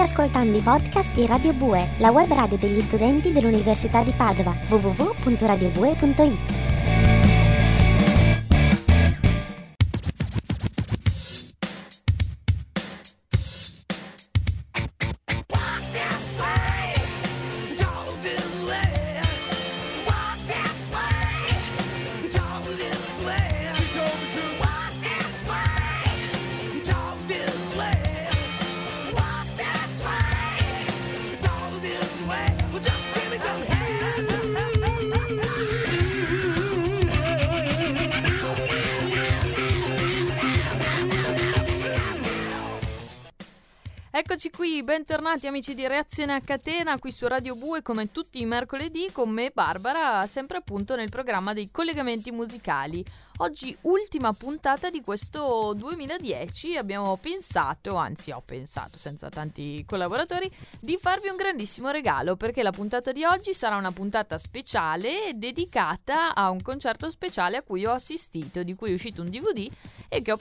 ascoltando i podcast di Radio Bue, la web radio degli studenti dell'Università di Padova, www.radiobue.it. Eccoci qui, bentornati amici di Reazione a Catena qui su Radio Bue come tutti i mercoledì con me Barbara, sempre appunto nel programma dei collegamenti musicali. Oggi ultima puntata di questo 2010, abbiamo pensato, anzi ho pensato senza tanti collaboratori, di farvi un grandissimo regalo perché la puntata di oggi sarà una puntata speciale dedicata a un concerto speciale a cui ho assistito, di cui è uscito un DVD e di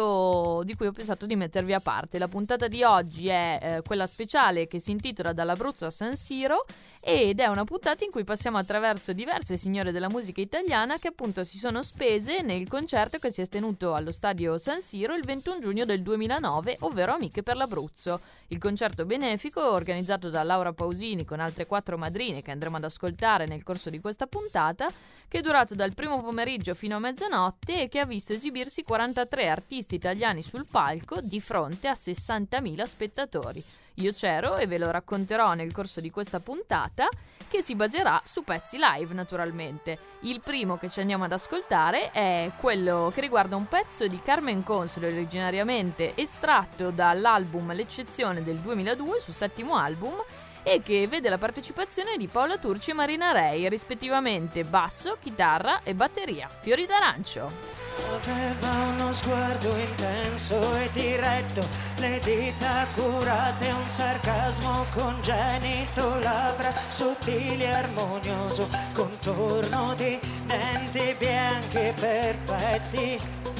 cui ho pensato di mettervi a parte. La puntata di oggi è quella speciale che si intitola Dall'Abruzzo a San Siro ed è una puntata in cui passiamo attraverso diverse signore della musica italiana che appunto si sono spese nel concerto che si è tenuto allo stadio San Siro il 21 giugno del 2009, ovvero Amiche per l'Abruzzo. Il concerto benefico organizzato da Laura Pausini con altre 4 madrine che andremo ad ascoltare nel corso di questa puntata, che è durato dal primo pomeriggio fino a mezzanotte e che ha visto esibirsi 43 artisti italiani sul palco di fronte a 60.000 spettatori. Io c'ero e ve lo racconterò nel corso di questa puntata, che si baserà su pezzi live naturalmente. Il primo che ci andiamo ad ascoltare è quello che riguarda un pezzo di Carmen Consoli, originariamente estratto dall'album L'Eccezione del 2002, sul 7° album, e che vede la partecipazione di Paola Turci e Marina Rei, rispettivamente basso, chitarra e batteria. Fiori d'arancio. Aveva uno sguardo intenso e diretto, le dita curate, un sarcasmo congenito, labbra sottili e armonioso, contorno di denti bianchi e perfetti,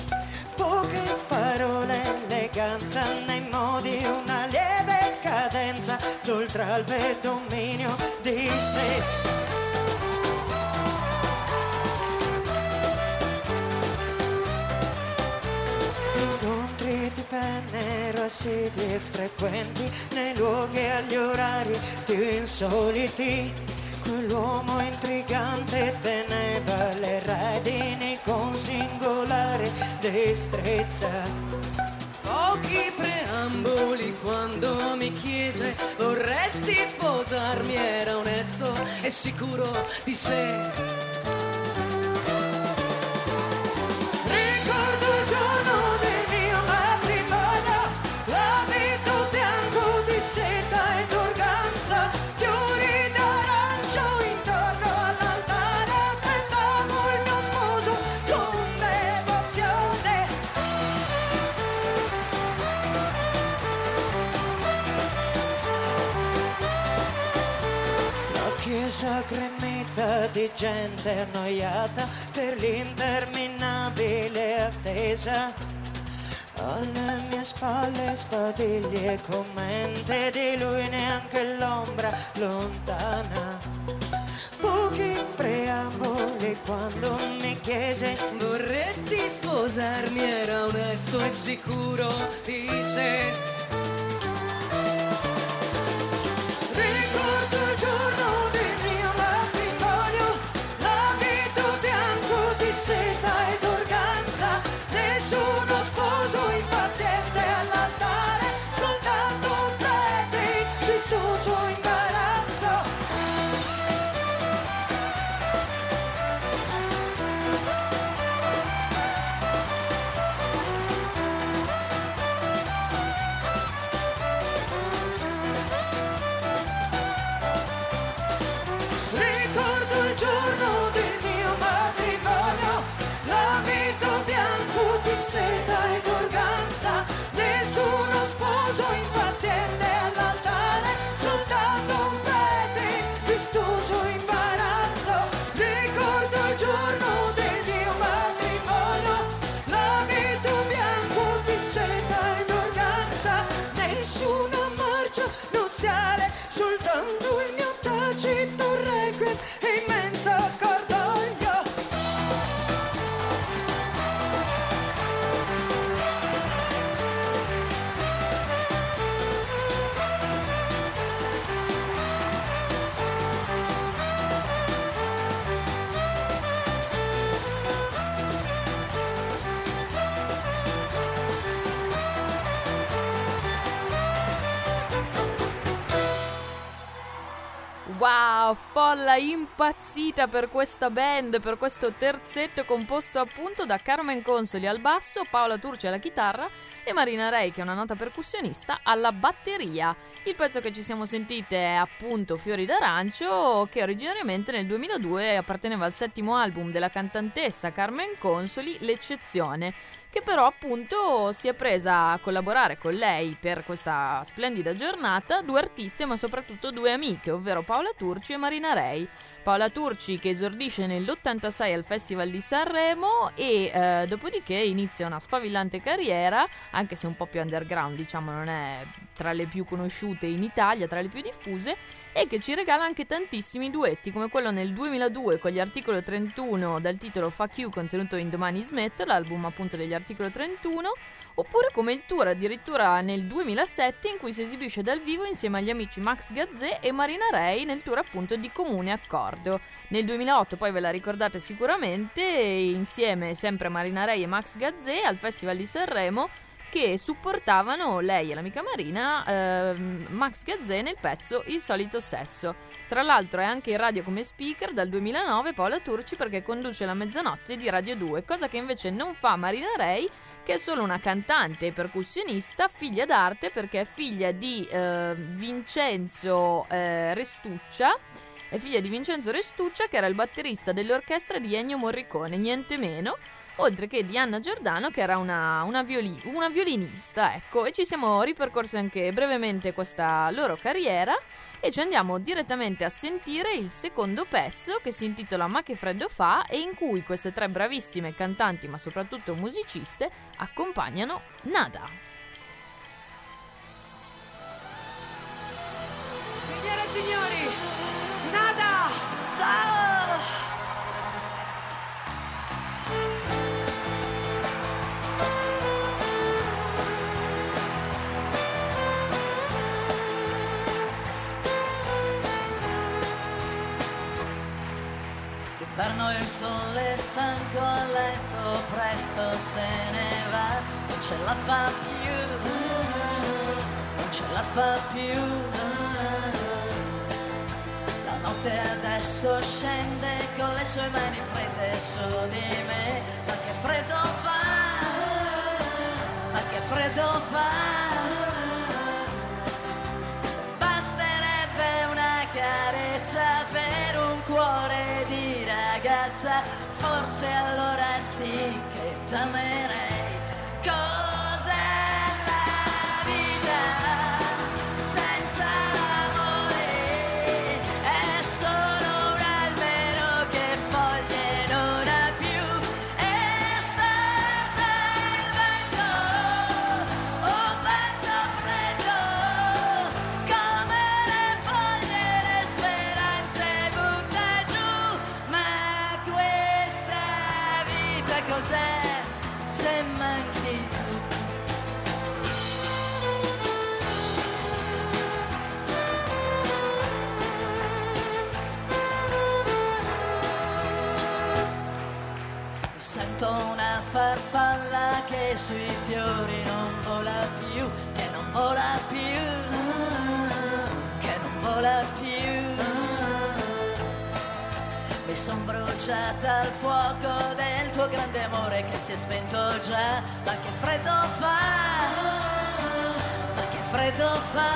poche parole, eleganza nei modi, una lieve cadenza, d'oltralpe dominio di sé. Di penne assidui e frequenti nei luoghi e agli orari più insoliti, quell'uomo intrigante teneva le redini con singolare destrezza. Pochi preamboli quando mi chiese vorresti sposarmi, era onesto e sicuro di sé. Gremita di gente annoiata per l'interminabile attesa. Alle mie spalle sbadigli e commenti di lui, neanche l'ombra lontana. Pochi preamboli quando mi chiese vorresti sposarmi, era onesto e sicuro di sé. Seta ed organza, nessuno sposo impaziente all'altare, soltanto un prete vistoso imbarazzo. Ricordo il giorno del mio matrimonio, l'abito bianco di seta ed organza, nessuno sposo impaziente all'altare, soltanto un prete vistoso imbarazzo. Ricordo il giorno del mio matrimonio, l'abito bianco di seta ed organza, nessuno marcio. Wow, folla impazzita per questa band, per questo terzetto composto appunto da Carmen Consoli al basso, Paola Turci alla chitarra e Marina Rei, che è una nota percussionista, alla batteria. Il pezzo che ci siamo sentite è appunto Fiori d'arancio, che originariamente nel 2002 apparteneva al 7° album della cantantessa Carmen Consoli, L'Eccezione, che però appunto si è presa a collaborare con lei per questa splendida giornata 2 artiste, ma soprattutto 2 amiche, ovvero Paola Turci e Marina Rei. Paola Turci che esordisce nell'86 al Festival di Sanremo e dopodiché inizia una sfavillante carriera, anche se un po' più underground, diciamo, non è tra le più conosciute in Italia, tra le più diffuse, e che ci regala anche tantissimi duetti, come quello nel 2002 con gli Articolo 31 dal titolo Fuck You, contenuto in Domani Smetto, l'album appunto degli Articolo 31, oppure come il tour addirittura nel 2007 in cui si esibisce dal vivo insieme agli amici Max Gazzè e Marina Rei nel tour appunto di Comune Accordo. Nel 2008 poi ve la ricordate sicuramente, insieme sempre Marina Rei e Max Gazzè al Festival di Sanremo, che supportavano lei e l'amica Marina, Max Gazzè, nel pezzo Il solito sesso. Tra l'altro è anche in radio come speaker dal 2009 Paola Turci, perché conduce la mezzanotte di Radio 2, cosa che invece non fa Marina Rei, che è solo una cantante e percussionista, figlia d'arte, perché è figlia di Vincenzo Restuccia. È figlia di Vincenzo Restuccia, che era il batterista dell'orchestra di Ennio Morricone, niente meno, oltre che di Anna Giordano, che era una violinista, ecco. E ci siamo ripercorsi anche brevemente questa loro carriera e ci andiamo direttamente a sentire il secondo pezzo, che si intitola Ma che freddo fa, e in cui queste 3 bravissime cantanti, ma soprattutto musiciste, accompagnano Nada. Signore e signori, Nada! Ciao! D'inverno il sole stanco a letto presto se ne va, non ce la fa più, non ce la fa più. La notte adesso scende con le sue mani fredde su di me, ma che freddo fa, ma che freddo fa. Basterebbe una carezza per un cuore di ragazza, forse allora sì che t'amerei. Cos'è la vita senza l'amore? È solo un albero che foglie non ha più, e senza il vento, un vento freddo, come le foglie le speranze butta giù. Ma questa vita cos'è se manchi tu? Sento una farfalla che sui fiori non vola più, che non vola più, che non vola più. Mi son bruciata al fuoco del tuo grande amore che si è spento già, ma che freddo fa, ma che freddo fa.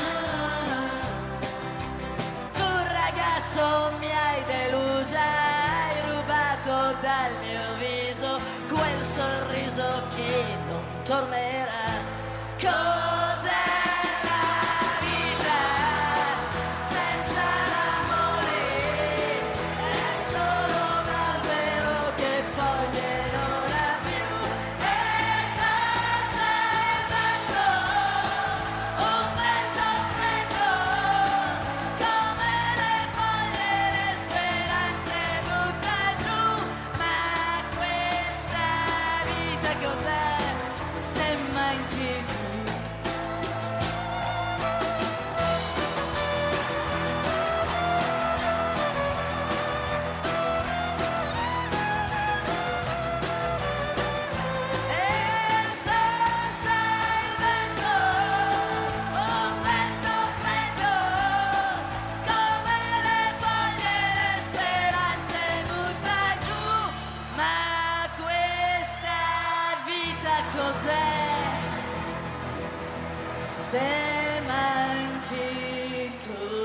Tu ragazzo mi hai delusa, hai rubato dal mio viso quel sorriso che non tornerà. Cos'è la vita senza l'amore? È solo un albero che foglie non ha più, e senza il vento, un vento freddo, come le foglie le speranze butta giù. Ma questa vita cos'è se manchi tu? se manchi tu.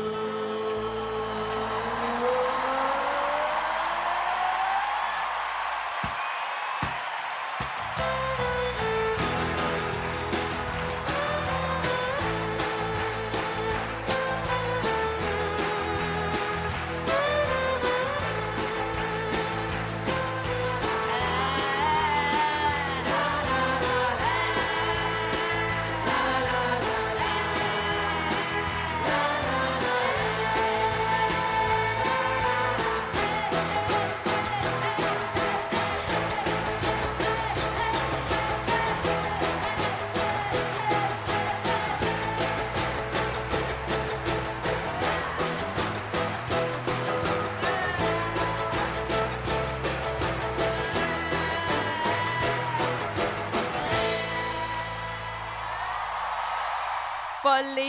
Folle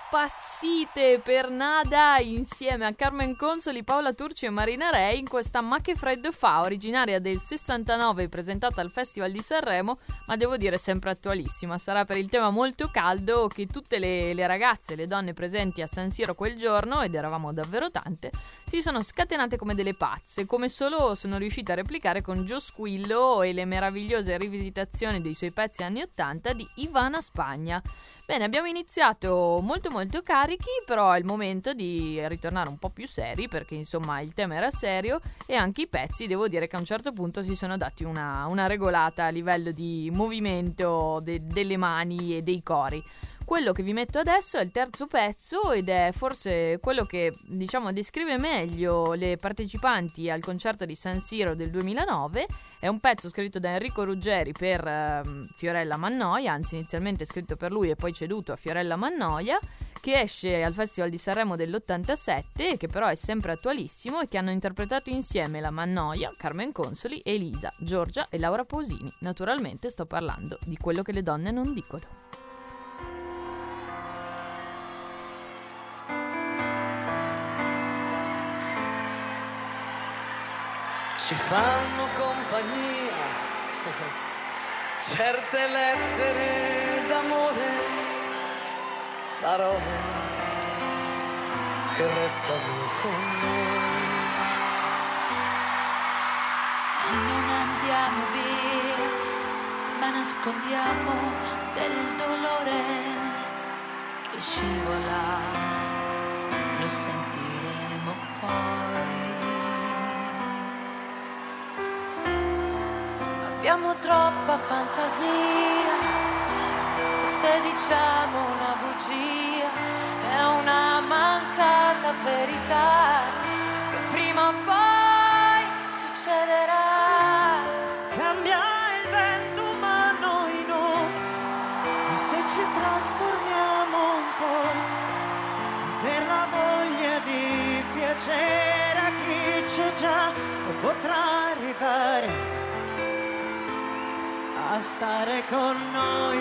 impazzite per Nada insieme a Carmen Consoli, Paola Turci e Marina Rei in questa Ma che freddo fa, originaria del 69, presentata al Festival di Sanremo, ma devo dire sempre attualissima. Sarà per il tema molto caldo che tutte le ragazze, le donne presenti a San Siro quel giorno, ed eravamo davvero tante, si sono scatenate come delle pazze, come solo sono riuscite a replicare con Gio Squillo e le meravigliose rivisitazioni dei suoi pezzi anni 80 di Ivana Spagna. Bene, abbiamo iniziato molto molto carichi, però è il momento di ritornare un po' più seri, perché insomma il tema era serio e anche i pezzi, devo dire che a un certo punto si sono dati una regolata a livello di movimento delle mani e dei cori. Quello che vi metto adesso è il terzo pezzo ed è forse quello che, diciamo, descrive meglio le partecipanti al concerto di San Siro del 2009. È un pezzo scritto da Enrico Ruggeri per Fiorella Mannoia, anzi inizialmente scritto per lui e poi ceduto a Fiorella Mannoia, che esce al Festival di Sanremo dell'87 e che però è sempre attualissimo, e che hanno interpretato insieme la Mannoia, Carmen Consoli, Elisa, Giorgia e Laura Pausini. Naturalmente sto parlando di Quello che le donne non dicono. Ci fanno compagnia certe lettere d'amore, parole che restano con noi. Non andiamo via, ma nascondiamo del dolore che scivola, lo sentiremo poi. Abbiamo troppa fantasia, se diciamo una bugia è una mancata verità che prima o poi succederà. Cambia il vento ma noi no, e se ci trasformiamo un po' per la voglia di piacere a chi c'è già, non potrà arrivare a stare con noi.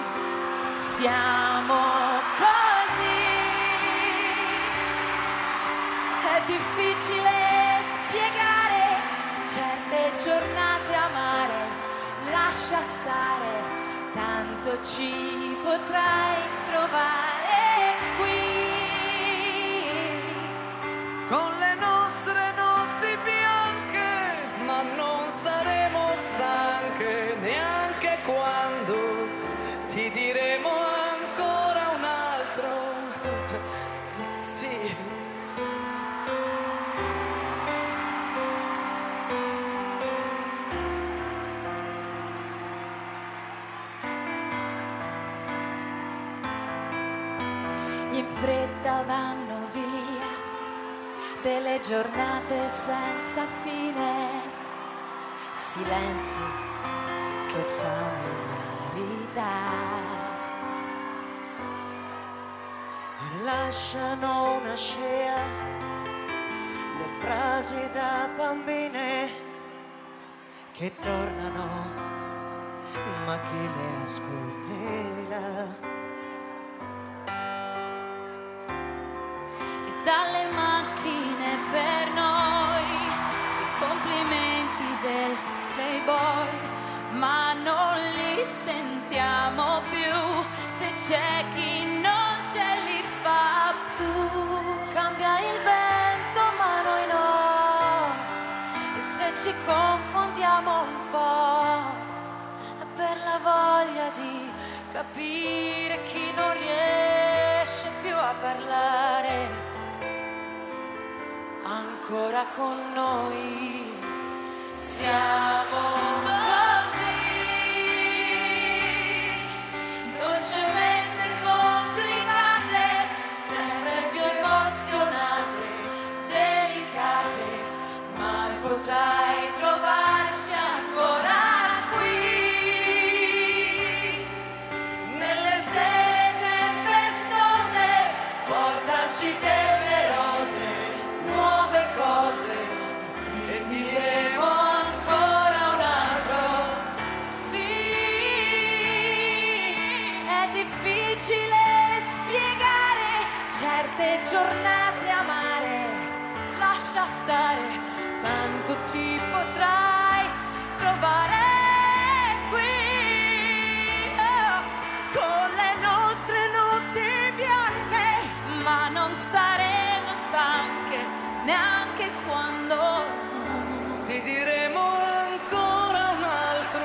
Siamo così, è difficile spiegare certe giornate amare. Lascia stare, tanto ci potrai trovare qui, Con le nostre notti bianche, ma non saremo stanche neanche quando ti diremo ancora un altro sì. in fretta vanno via delle giornate senza fine, silenzi che familiarità. Lasciano una scea le frasi da bambine che tornano, ma chi le ascolterà? E dalle macchine per noi i complimenti del playboy, ma non li sentiamo più se c'è capire chi non riesce più a parlare ancora con noi. Siamo così dolcemente complicate, sempre più emozionate, delicate, ma potrai trovarci ancora qui, nelle sere tempestose, portaci delle rose, nuove cose, e diremo ancora un altro sì. È difficile spiegare certe giornate amare, lascia stare, tanto ti potrai trovare qui, Con le nostre notti bianche, ma non saremo stanche neanche quando ti diremo ancora un altro.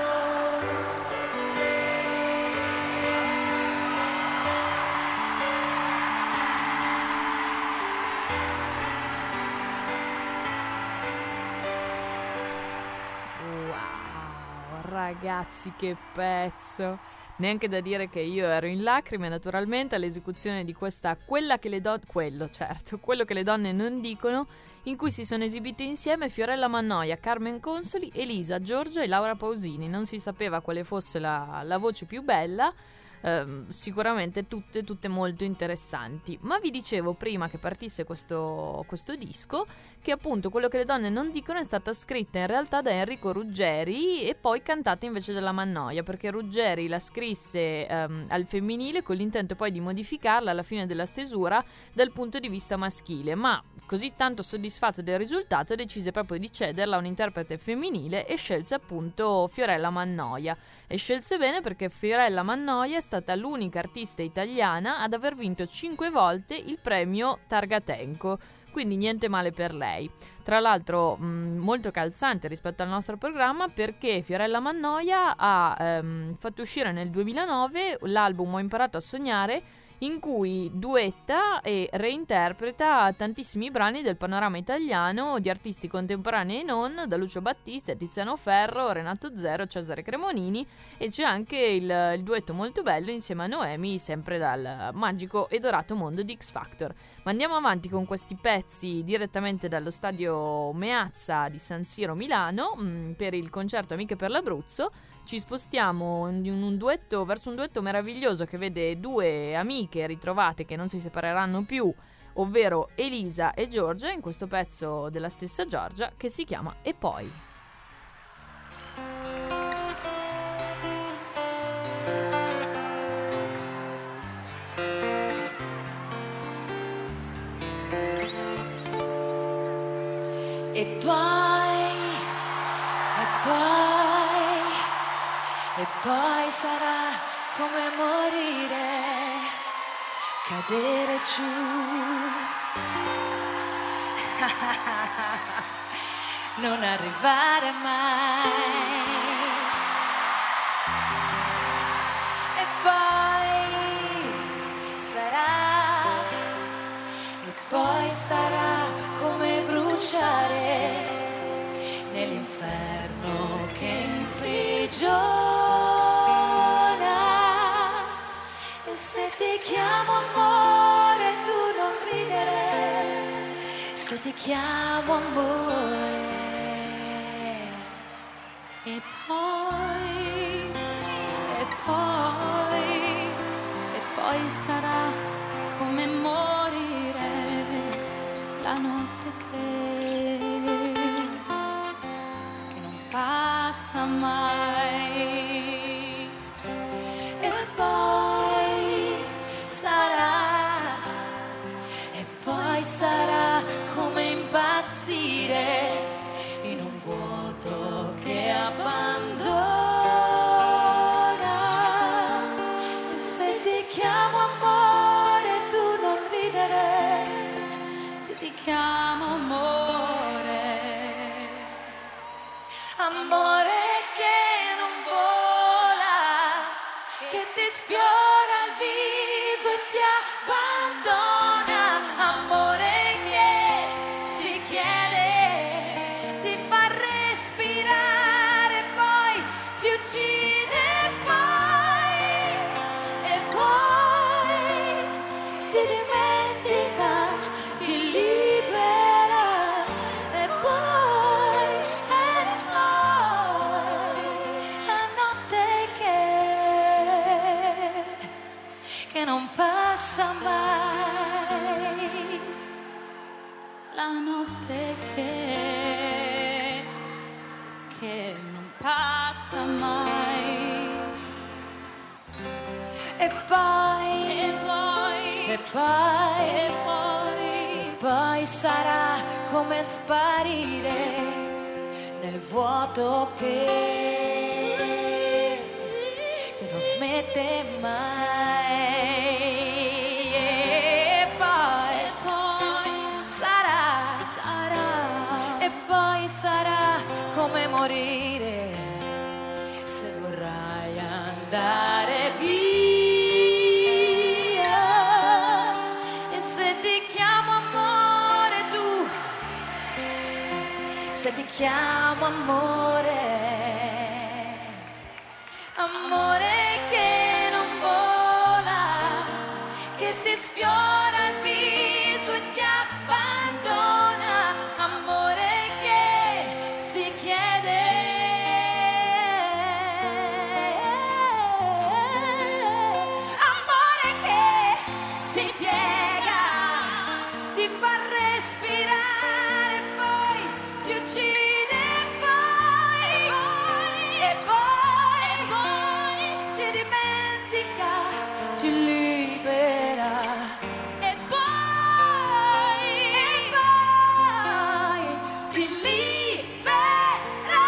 Wow, ragazzi, che pezzo! Neanche da dire che io ero in lacrime naturalmente all'esecuzione di questa quello che le donne non dicono, in cui si sono esibite insieme Fiorella Mannoia, Carmen Consoli, Elisa, Giorgia e Laura Pausini. Non si sapeva quale fosse la voce più bella. Sicuramente tutte molto interessanti, ma vi dicevo prima che partisse questo disco che appunto quello che le donne non dicono è stata scritta in realtà da Enrico Ruggeri e poi cantata invece dalla Mannoia, perché Ruggeri la scrisse al femminile con l'intento poi di modificarla alla fine della stesura dal punto di vista maschile, ma così tanto soddisfatto del risultato decise proprio di cederla a un interprete femminile e scelse appunto Fiorella Mannoia, e scelse bene perché Fiorella Mannoia è stata l'unica artista italiana ad aver vinto 5 volte il premio Targatenco, quindi niente male per lei. Tra l'altro molto calzante rispetto al nostro programma, perché Fiorella Mannoia ha fatto uscire nel 2009 l'album Ho imparato a sognare, in cui duetta e reinterpreta tantissimi brani del panorama italiano di artisti contemporanei e non, da Lucio Battisti a Tiziano Ferro, Renato Zero, Cesare Cremonini, e c'è anche il duetto molto bello insieme a Noemi, sempre dal magico e dorato mondo di X Factor. Ma andiamo avanti con questi pezzi direttamente dallo stadio Meazza di San Siro Milano per il concerto Amiche per l'Abruzzo. Ci spostiamo verso un duetto meraviglioso che vede due amiche ritrovate che non si separeranno più, ovvero Elisa e Giorgia, in questo pezzo della stessa Giorgia che si chiama E poi. E poi sarà come morire, cadere giù. Non arrivare mai. E poi sarà come bruciare nell'inferno che imprigiona. E se ti chiamo amore tu non ridere, se ti chiamo amore. E poi sarà come morire la notte che non passa mai. E poi sarà come impazzire in un vuoto che abbandona. E se ti chiamo amore tu non ridere, se ti chiamo amore, amore che non vola, che ti sfiora viso e ti abbandona, amore che si chiede, ti fa respirare, poi ti uccide, e poi ti dimentica, ti libera, e poi la notte che non passa mai, la notte che non passa mai, e poi sarà come sparire nel vuoto che non smette mai, e poi sarà come morire se vorrai andare via, e se ti chiamo amore tu, se ti chiamo amore, amore che non vola, che ti sfiora il viso e ti abbandona, amore che si chiede, amore che si piega, ti fa respirare, poi ti uccide, e poi ti dimentica, ti libera, e poi ti libera.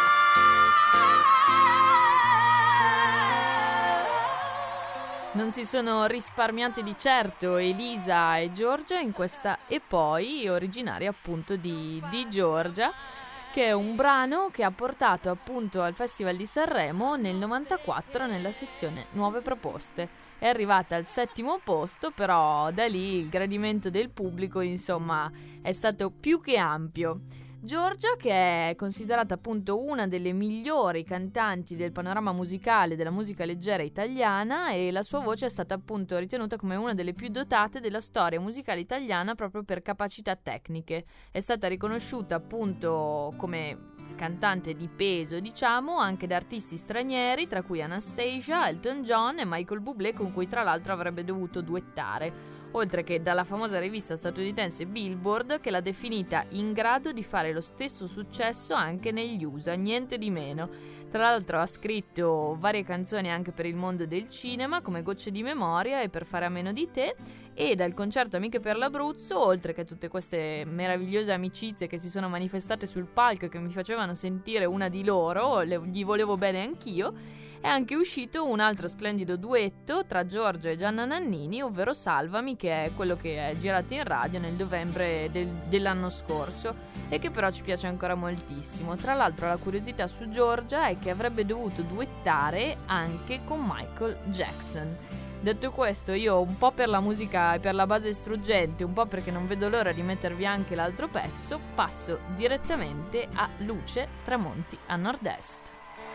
Non si sono risparmiati di certo Elisa e Giorgia in questa E poi, originaria appunto di Giorgia, che è un brano che ha portato appunto al Festival di Sanremo nel 94 nella sezione Nuove Proposte. È arrivata al 7° posto, però da lì il gradimento del pubblico insomma è stato più che ampio. Giorgia, che è considerata appunto una delle migliori cantanti del panorama musicale della musica leggera italiana, e la sua voce è stata appunto ritenuta come una delle più dotate della storia musicale italiana proprio per capacità tecniche. È stata riconosciuta appunto come cantante di peso, diciamo, anche da artisti stranieri, tra cui Anastasia, Elton John e Michael Bublé, con cui tra l'altro avrebbe dovuto duettare. Oltre che dalla famosa rivista statunitense Billboard, che l'ha definita in grado di fare lo stesso successo anche negli USA, niente di meno. Tra l'altro ha scritto varie canzoni anche per il mondo del cinema, come Gocce di memoria e Per fare a meno di te, e dal concerto Amiche per l'Abruzzo, oltre che tutte queste meravigliose amicizie che si sono manifestate sul palco e che mi facevano sentire una di loro, gli volevo bene anch'io. È anche uscito un altro splendido duetto tra Giorgia e Gianna Nannini, ovvero Salvami, che è quello che è girato in radio nel novembre dell'anno scorso e che però ci piace ancora moltissimo. Tra l'altro la curiosità su Giorgia è che avrebbe dovuto duettare anche con Michael Jackson. Detto questo, io un po' per la musica e per la base struggente, un po' perché non vedo l'ora di mettervi anche l'altro pezzo, passo direttamente a Luce tramonti a nord-est.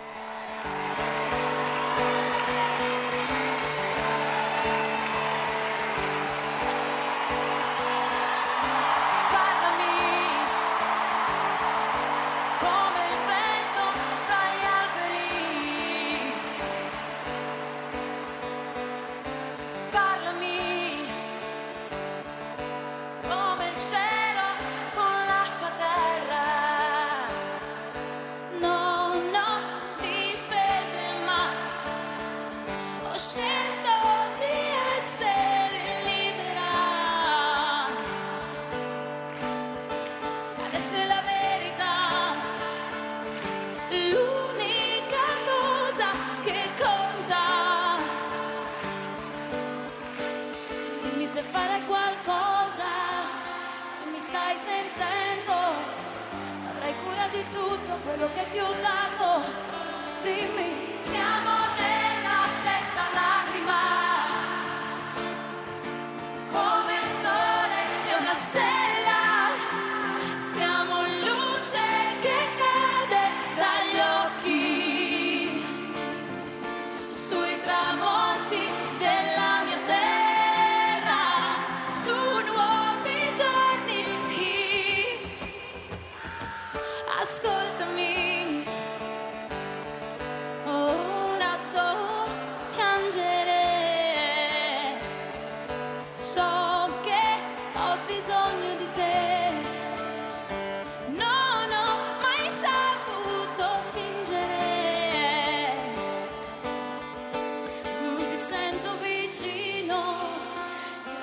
Quello che ti ho dato, dimmi, siamo nella stessa lacrima,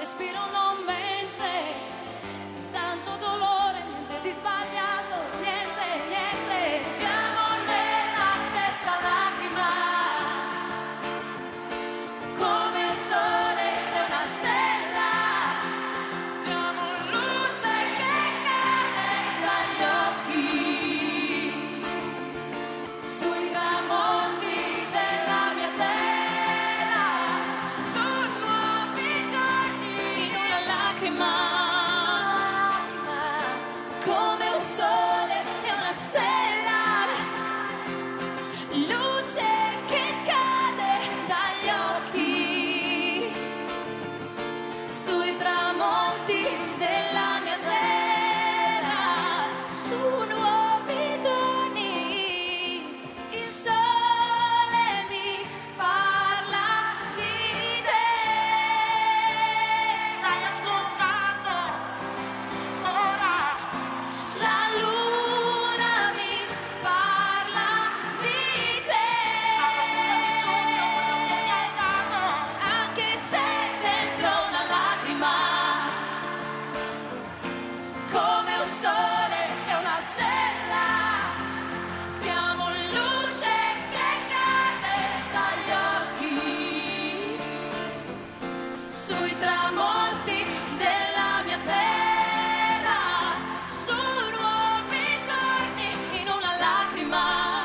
respiro non mente, tanto dolore, niente di sbagliato, niente, niente. Siamo nella stessa lacrima, come un sole e una stella. Siamo luce che cade dagli occhi, sui tramonti della mia terra, su nuovi giorni, in una lacrima, come un sole e una stella, luce che cade dagli occhi, sui tramonti della mia terra, su nuovi giorni, il sole mi parla di te. Stai ascoltando ora? La luna mi parla di te, anche se dentro una lacrima, come un sole e una stella. Siamo luce che cade dagli occhi, sui tramonti della mia terra, su nuovi giorni, in una lacrima.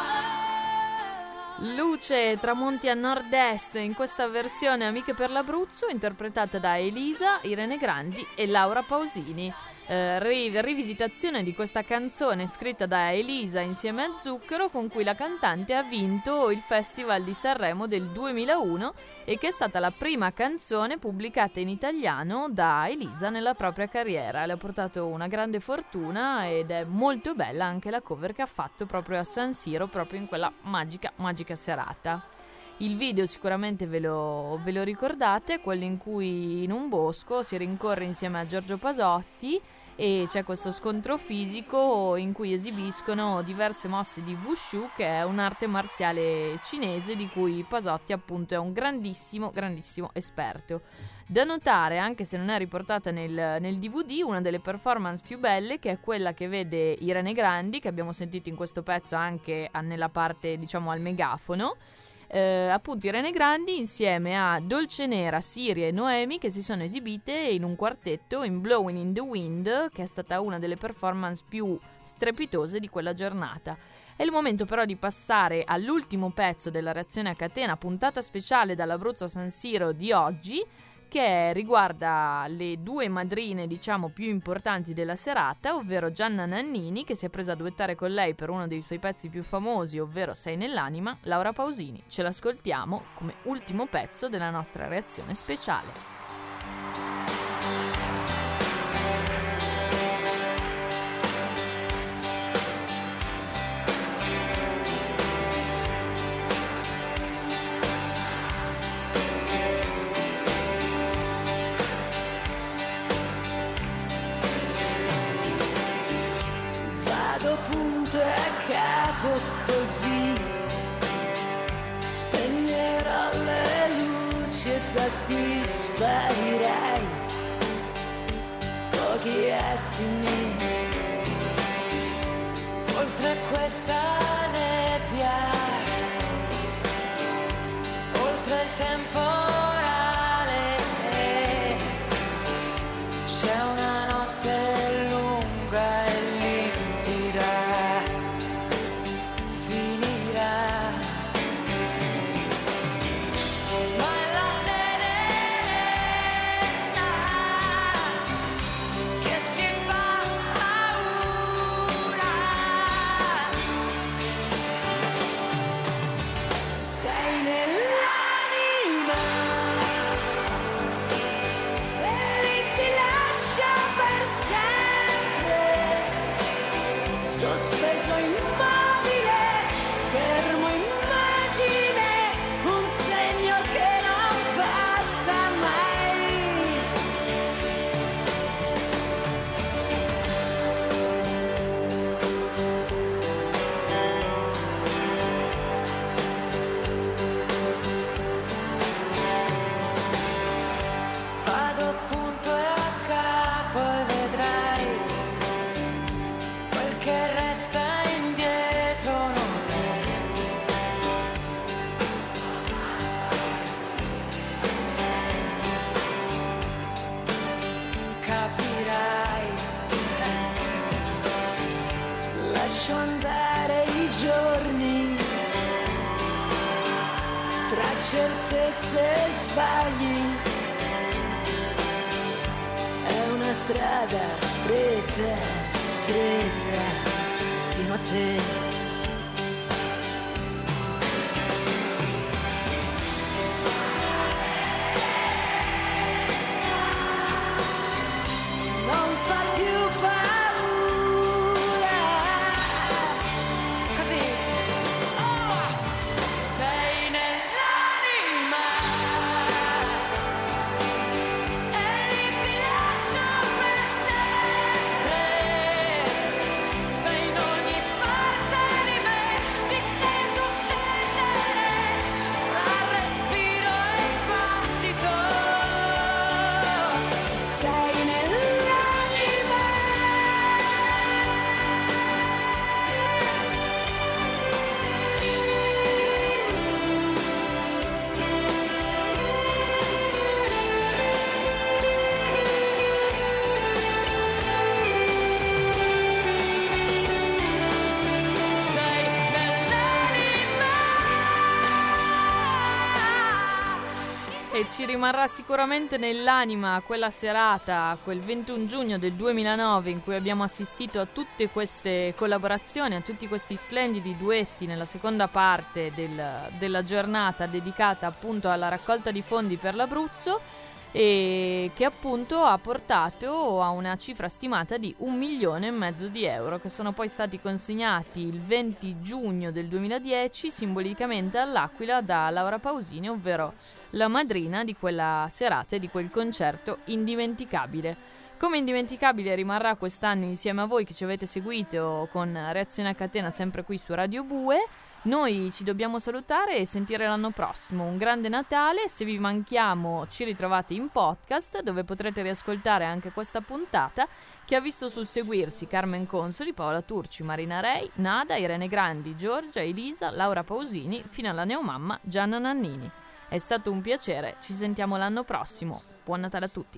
Luce, tramonti a nord-est, in questa versione Amiche per l'Abruzzo, interpretata da Elisa, Irene Grandi e Laura Pausini. Rivisitazione di questa canzone scritta da Elisa insieme a Zucchero, con cui la cantante ha vinto il Festival di Sanremo del 2001 e che è stata la prima canzone pubblicata in italiano da Elisa nella propria carriera. Le ha portato una grande fortuna ed è molto bella anche la cover che ha fatto proprio a San Siro, proprio in quella magica serata. Il video sicuramente ve lo ricordate, quello in cui in un bosco si rincorre insieme a Giorgio Pasotti e c'è questo scontro fisico in cui esibiscono diverse mosse di Wushu, che è un'arte marziale cinese di cui Pasotti appunto è un grandissimo esperto. Da notare, anche se non è riportata nel DVD, una delle performance più belle, che è quella che vede Irene Grandi, che abbiamo sentito in questo pezzo anche nella parte diciamo al megafono. Appunto Irene Grandi insieme a Dolce Nera, Siri e Noemi, che si sono esibite in un quartetto in Blowing in the Wind, che è stata una delle performance più strepitose di quella giornata. È il momento però di passare all'ultimo pezzo della reazione a catena, puntata speciale dall'Abruzzo a San Siro di oggi, che riguarda le due madrine diciamo più importanti della serata, ovvero Gianna Nannini, che si è presa a duettare con lei per uno dei suoi pezzi più famosi, ovvero Sei nell'anima, Laura Pausini. Ce l'ascoltiamo come ultimo pezzo della nostra reazione speciale. Punto e a capo così spegnerò le luci e da qui sparirei pochi attimi oltre questa nebbia, oltre il temporale. C'è una notte lunga e sei nell'anima. certezze sbagli. È una strada stretta, stretta fino a te. Ci rimarrà sicuramente nell'anima quella serata, quel 21 giugno del 2009 in cui abbiamo assistito a tutte queste collaborazioni, a tutti questi splendidi duetti nella seconda parte della giornata dedicata appunto alla raccolta di fondi per l'Abruzzo, e che appunto ha portato a una cifra stimata di 1,5 milioni di euro, che sono poi stati consegnati il 20 giugno del 2010 simbolicamente all'Aquila da Laura Pausini, ovvero la madrina di quella serata e di quel concerto indimenticabile. Come indimenticabile rimarrà quest'anno insieme a voi che ci avete seguito con Reazione a Catena sempre qui su Radio Bue. Noi ci dobbiamo salutare e sentire l'anno prossimo. Un grande Natale. Se vi manchiamo ci ritrovate in podcast, dove potrete riascoltare anche questa puntata, che ha visto susseguirsi Carmen Consoli, Paola Turci, Marina Rei, Nada, Irene Grandi, Giorgia, Elisa, Laura Pausini, fino alla neomamma Gianna Nannini. È stato un piacere, ci sentiamo l'anno prossimo. Buon Natale a tutti.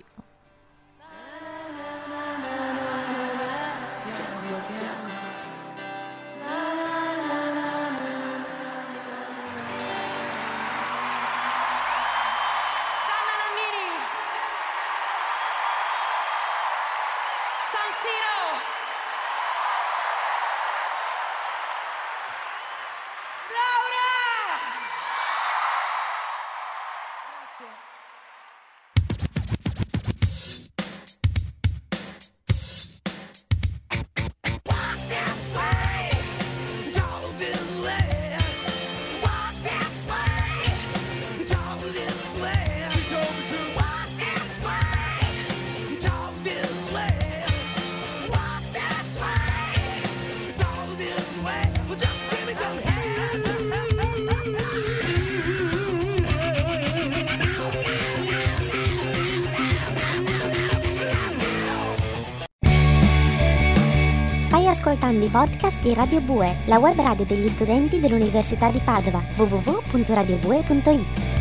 Stai ascoltando i podcast di Radio Bue, la web radio degli studenti dell'Università di Padova, www.radiobue.it.